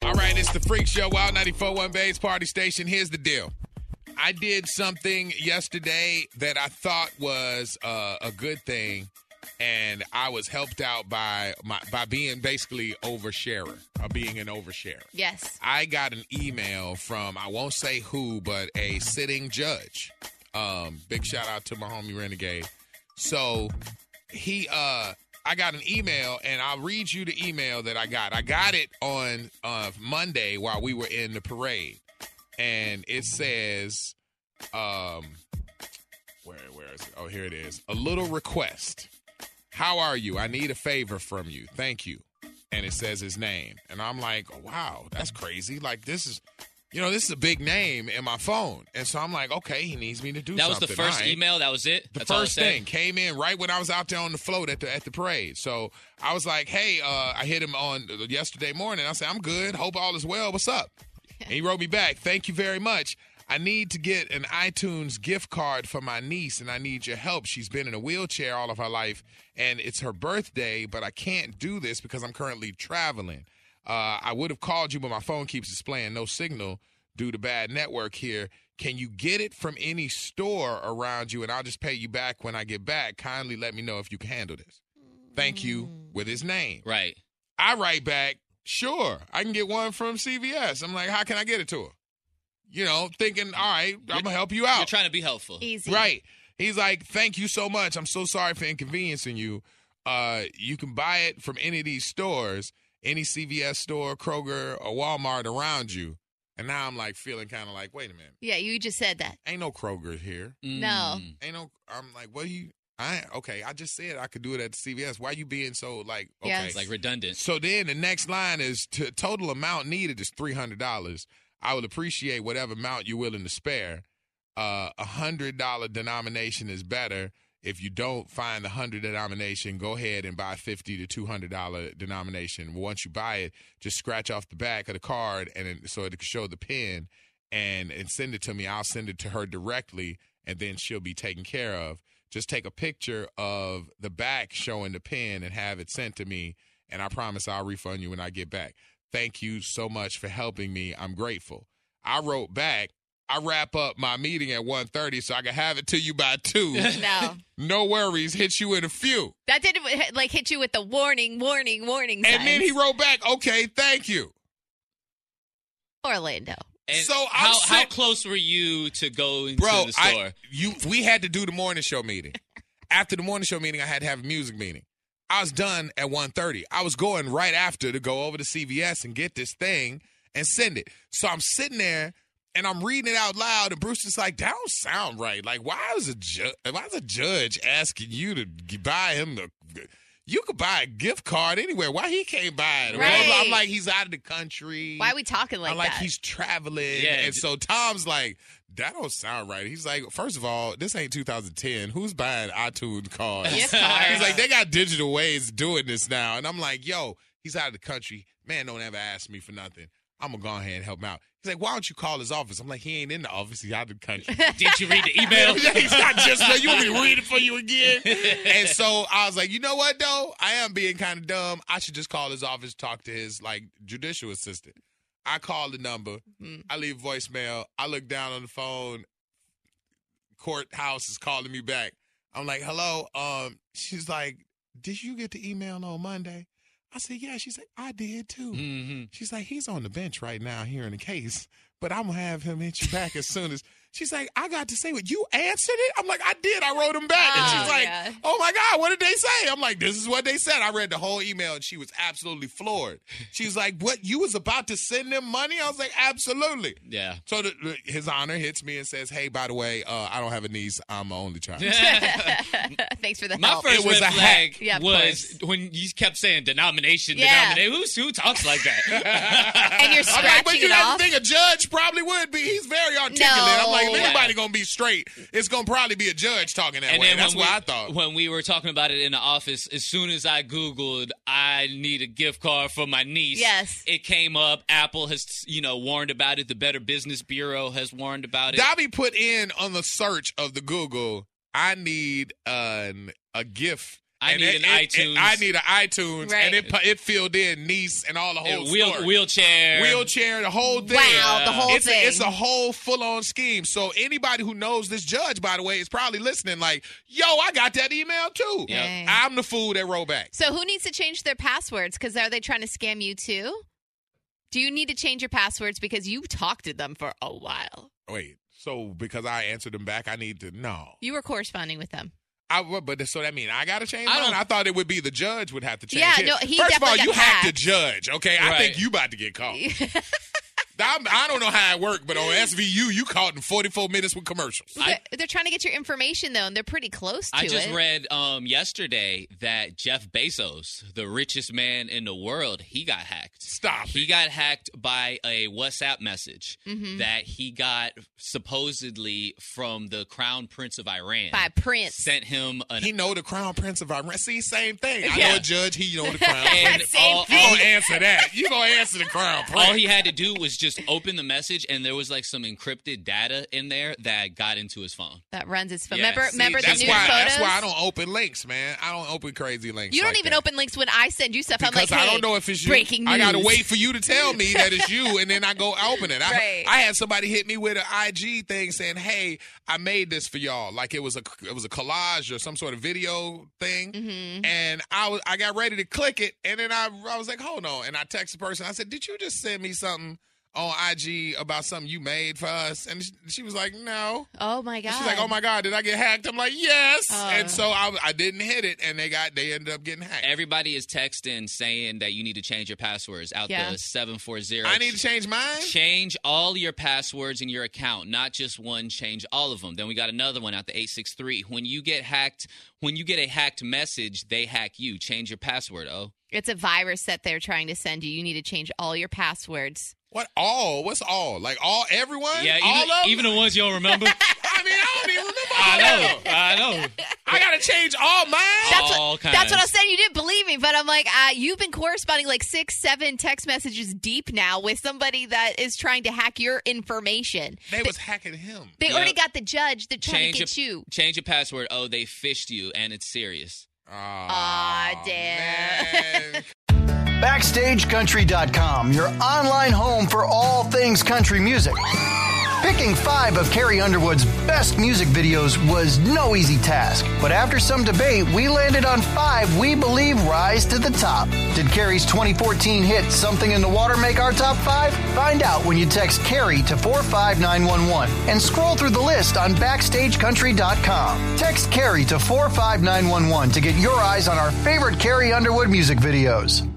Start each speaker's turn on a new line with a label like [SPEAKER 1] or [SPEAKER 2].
[SPEAKER 1] All right, it's the Freak Show, Wild 94.1 Bay's Party Station. Here's the deal. I did something yesterday that I thought was a good thing, and I was helped out by being basically oversharer, or being an oversharer.
[SPEAKER 2] Yes.
[SPEAKER 1] I got an email from, I won't say who, but a sitting judge. Big shout out to my homie Renegade. So I got an email, and I'll read you the email that I got. I got it on Monday while we were in the parade, and it says, where is it? Oh, here it is. A little request. How are you? I need a favor from you. Thank you. And it says his name, and I'm like, wow, that's crazy. Like, this is a big name in my phone. And so I'm like, okay, he needs me to do something.
[SPEAKER 3] That was the first email? That was it?
[SPEAKER 1] The first thing came in right when I was out there on the float at the parade. So I was like, hey, I hit him on yesterday morning. I said, I'm good. Hope all is well. What's up? And he wrote me back, thank you very much. I need to get an iTunes gift card for my niece, and I need your help. She's been in a wheelchair all of her life, and it's her birthday, but I can't do this because I'm currently traveling. I would have called you, but my phone keeps displaying no signal due to bad network here. Can you get it from any store around you, and I'll just pay you back when I get back? Kindly let me know if you can handle this. Thank you, with his name.
[SPEAKER 3] Right.
[SPEAKER 1] I write back, sure, I can get one from CVS. I'm like, how can I get it to her? Thinking, all right, I'm going to help you out.
[SPEAKER 3] You're trying to be helpful.
[SPEAKER 2] Easy.
[SPEAKER 1] Right. He's like, thank you so much. I'm so sorry for inconveniencing you. You can buy it from any of these stores, any CVS store, Kroger, or Walmart around you. And now I'm like feeling kind of like, wait a minute.
[SPEAKER 2] Yeah, you just said that.
[SPEAKER 1] Ain't no Kroger here.
[SPEAKER 2] No.
[SPEAKER 1] I'm like, what are you? Okay, I just said I could do it at the CVS. Why you being so like, okay.
[SPEAKER 2] Yes.
[SPEAKER 3] Like redundant.
[SPEAKER 1] So then the next line is total amount needed is $300. I would appreciate whatever amount you're willing to spare. $100 denomination is better. If you don't find the 100 denomination, go ahead and buy $50 to $200 denomination. Once you buy it, just scratch off the back of the card so it can show the pin and send it to me. I'll send it to her directly, and then she'll be taken care of. Just take a picture of the back showing the pin and have it sent to me, and I promise I'll refund you when I get back. Thank you so much for helping me. I'm grateful. I wrote back, I wrap up my meeting at 1:30 so I can have it to you by 2.
[SPEAKER 2] No.
[SPEAKER 1] No worries. Hit you in a few.
[SPEAKER 2] That didn't hit you with the warning signs.
[SPEAKER 1] And then he wrote back, okay, thank you.
[SPEAKER 2] Orlando.
[SPEAKER 3] And
[SPEAKER 1] so
[SPEAKER 3] how close were you to going to the store?
[SPEAKER 1] We had to do the morning show meeting. After the morning show meeting, I had to have a music meeting. I was done at 1:30. I was going right after to go over to CVS and get this thing and send it. So I'm sitting there, and I'm reading it out loud, and Bruce is like, that don't sound right. Like, why is a judge asking you to buy him you could buy a gift card anywhere. Why he can't buy it?
[SPEAKER 2] Right.
[SPEAKER 1] I'm like, he's out of the country.
[SPEAKER 2] Why are we talking like that?
[SPEAKER 1] I'm like, he's traveling.
[SPEAKER 3] Yeah.
[SPEAKER 1] And so Tom's like, that don't sound right. He's like, first of all, this ain't 2010. Who's buying iTunes cards?
[SPEAKER 2] Gift cards.
[SPEAKER 1] He's like, they got digital ways of doing this now. And I'm like, yo, he's out of the country. Man, don't ever ask me for nothing. I'm going to go ahead and help him out. He's like, why don't you call his office? I'm like, he ain't in the office. He's out of the country.
[SPEAKER 3] Did you read the email?
[SPEAKER 1] He's not just, you want me to read it for you again? And so I was like, you know what, though? I am being kind of dumb. I should just call his office, talk to his, judicial assistant. I call the number. I leave voicemail. I look down on the phone. Courthouse is calling me back. I'm like, hello. She's like, did you get the email on Monday? I said, yeah. She's like, I did too.
[SPEAKER 3] Mm-hmm.
[SPEAKER 1] She's like, he's on the bench right now hearing the case, but I'm going to have him hit you back as soon as. She's like, I got to say what you answered it? I'm like, I did. I wrote him back. And she's like, oh my God, what did they say? I'm like, this is what they said. I read the whole email and she was absolutely floored. She was like, what, you was about to send them money? I was like, absolutely.
[SPEAKER 3] Yeah.
[SPEAKER 1] So his honor hits me and says, hey, by the way, I don't have a niece. I'm an only child.
[SPEAKER 2] Thanks for the
[SPEAKER 3] My
[SPEAKER 2] help.
[SPEAKER 3] first
[SPEAKER 1] It was
[SPEAKER 3] red
[SPEAKER 1] a
[SPEAKER 3] flag
[SPEAKER 2] Yeah, of
[SPEAKER 3] was when you kept saying denomination. Who talks like that?
[SPEAKER 2] And you're
[SPEAKER 1] I'm like, but
[SPEAKER 2] scratching
[SPEAKER 1] you
[SPEAKER 2] it
[SPEAKER 1] have
[SPEAKER 2] off.
[SPEAKER 1] to think a judge probably would be. He's very articulate. I'm like, if anybody going to be straight, it's going to probably be a judge talking that way. That's what I thought.
[SPEAKER 3] When we were talking about it in the office, as soon as I Googled, I need a gift card for my niece.
[SPEAKER 2] Yes.
[SPEAKER 3] It came up. Apple has, warned about it. The Better Business Bureau has warned about it.
[SPEAKER 1] Dobby put in on the search of the Google, I need a gift
[SPEAKER 3] I need an iTunes.
[SPEAKER 1] I need an iTunes,
[SPEAKER 2] Right.
[SPEAKER 1] and it filled in niece and all the whole story.
[SPEAKER 3] Wheelchair,
[SPEAKER 1] the whole thing.
[SPEAKER 2] Wow, the whole thing.
[SPEAKER 1] It's a whole full-on scheme. So anybody who knows this judge, by the way, is probably listening like, yo, I got that email too.
[SPEAKER 2] Dang.
[SPEAKER 1] I'm the fool that wrote back.
[SPEAKER 2] So who needs to change their passwords? Because are they trying to scam you too? Do you need to change your passwords because you talked to them for a while?
[SPEAKER 1] Wait, so because I answered them back, I need to know.
[SPEAKER 2] You were corresponding with them.
[SPEAKER 1] But so that means I got to change
[SPEAKER 3] I
[SPEAKER 1] mine?
[SPEAKER 3] don't-
[SPEAKER 1] I thought it would be the judge would have to change
[SPEAKER 2] Yeah,
[SPEAKER 1] his.
[SPEAKER 2] no, he
[SPEAKER 1] First of all,
[SPEAKER 2] definitely
[SPEAKER 1] you
[SPEAKER 2] got
[SPEAKER 1] hacked the
[SPEAKER 2] hacked.
[SPEAKER 1] judge, okay? I
[SPEAKER 3] Right.
[SPEAKER 1] think you about to get caught. I don't know how it worked, but on SVU, you caught in 44 minutes with commercials.
[SPEAKER 2] They're trying to get your information, though, and they're pretty close to it.
[SPEAKER 3] I just read yesterday that Jeff Bezos, the richest man in the world, he got hacked.
[SPEAKER 1] Stop
[SPEAKER 3] He
[SPEAKER 1] it.
[SPEAKER 3] got hacked by a WhatsApp message
[SPEAKER 2] Mm-hmm.
[SPEAKER 3] that he got supposedly from the Crown Prince of Iran.
[SPEAKER 2] By Prince.
[SPEAKER 3] Sent him an
[SPEAKER 1] He know the Crown Prince of Iran. See, same thing. I
[SPEAKER 3] Yeah.
[SPEAKER 1] know a judge. He know the Crown
[SPEAKER 3] and
[SPEAKER 1] Prince.
[SPEAKER 2] Same
[SPEAKER 3] all,
[SPEAKER 1] You
[SPEAKER 2] thing.
[SPEAKER 1] gonna answer that? You gonna answer the Crown Prince?
[SPEAKER 3] all he had to do was just open the message, and there was like some encrypted data in there that got into his phone.
[SPEAKER 2] That runs his phone.
[SPEAKER 3] Yeah,
[SPEAKER 2] Remember the
[SPEAKER 1] that's
[SPEAKER 2] news
[SPEAKER 1] why.
[SPEAKER 2] photos?
[SPEAKER 1] That's why I don't open links, man. I don't open crazy links.
[SPEAKER 2] You don't
[SPEAKER 1] like
[SPEAKER 2] even
[SPEAKER 1] that.
[SPEAKER 2] open links when I send you stuff.
[SPEAKER 1] Because
[SPEAKER 2] I'm like, hey,
[SPEAKER 1] I don't know if it's you.
[SPEAKER 2] breaking news.
[SPEAKER 1] I gotta wait for you to tell me that it's you, and then I go open it.
[SPEAKER 2] Right.
[SPEAKER 1] I had somebody hit me with an IG thing saying, "Hey, I made this for y'all." Like it was a collage or some sort of video thing,
[SPEAKER 2] Mm-hmm.
[SPEAKER 1] and I got ready to click it, and then I was like, "Hold on!" And I texted the person. I said, "Did you just send me something on IG about something you made for us?" And she was like, "No."
[SPEAKER 2] Oh, my God.
[SPEAKER 1] She's like, "Oh my God, did I get hacked?" I'm like, "Yes."
[SPEAKER 2] Oh.
[SPEAKER 1] And so I didn't hit it, and they ended up getting hacked.
[SPEAKER 3] Everybody is texting saying that you need to change your passwords out
[SPEAKER 2] Yeah.
[SPEAKER 3] the 740.
[SPEAKER 1] I need to change mine.
[SPEAKER 3] Change all your passwords in your account, not just one, change all of them. Then we got another one out the 863. When you get a hacked message, they hack you. Change your password,
[SPEAKER 2] It's a virus that they're trying to send you. You need to change all your passwords.
[SPEAKER 1] What all? What's all? Like all? Everyone?
[SPEAKER 3] Yeah,
[SPEAKER 1] all of them?
[SPEAKER 3] even the ones you don't remember.
[SPEAKER 1] I mean, I don't even remember all of them.
[SPEAKER 3] I know.
[SPEAKER 1] I gotta change all mine.
[SPEAKER 3] All kinds.
[SPEAKER 2] That's what I'm saying. You didn't believe me, but I'm like, you've been corresponding like 6-7 text messages deep now with somebody that is trying to hack your information.
[SPEAKER 1] They was hacking him.
[SPEAKER 2] They
[SPEAKER 3] Yep.
[SPEAKER 2] already got the judge. They're trying
[SPEAKER 3] Change
[SPEAKER 2] to get you.
[SPEAKER 3] Change your password. Oh, they fished you, and it's serious.
[SPEAKER 2] Aw, damn.
[SPEAKER 1] Man.
[SPEAKER 4] BackstageCountry.com, your online home for all things country music. Picking 5 of Carrie Underwood's best music videos was no easy task, but after some debate, we landed on 5 we believe rise to the top. Did Carrie's 2014 hit Something in the Water make our top 5? Find out when you text Carrie to 45911 and scroll through the list on BackstageCountry.com. Text Carrie to 45911 to get your eyes on our favorite Carrie Underwood music videos.